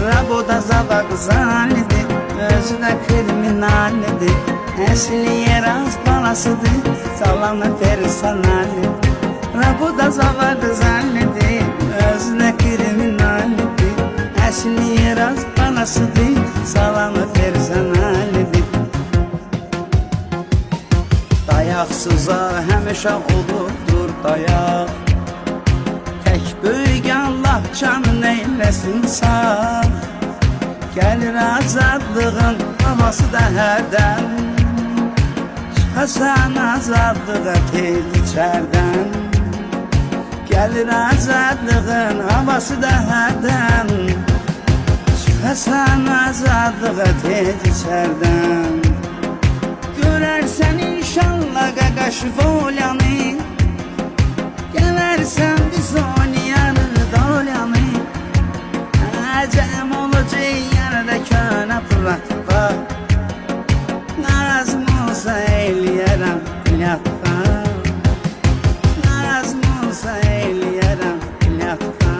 Raboda zavaq zalidir, özü də kriminalidir. Əsli yeraz balasıdır, salamı personalidir. Raboda zavaq zalidir, özü də kriminalidir. Əsli yeraz balasıdır, salamı personalidir. Dayaqsıza həmişə olurdur dayaq. Tək böyük Allah canın eyləsin sağ. Gəlir azadlığın havası da hərdən. Çıxasan azadlığa tez içərdən. Gəlir azadlığın havası da hərdən. Çıxasan azadlığa tez içərdən. Görərsən inşallah qaqaş volyanı. Gələrsən biz oynayanı dolyanı. Əcəm olacaq yanıda könə pıratqa. Nazım olsa eyləyərəm plakqa. Nazım olsa eyləyərəm plakqa.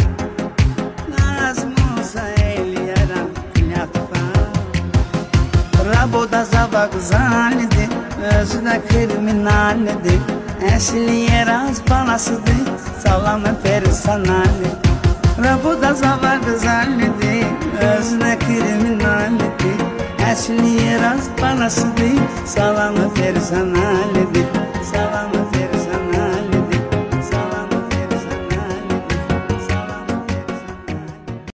Nazım olsa eyləyərəm plakqa. Raboda zavaq zalidir, özü də kriminalidir. Əsli yeraz balasıdır, salamı personalidir. Raboda zavaq zalidir, özü də kriminalidir. Əsli yeraz balasıdır, salamı personalidir.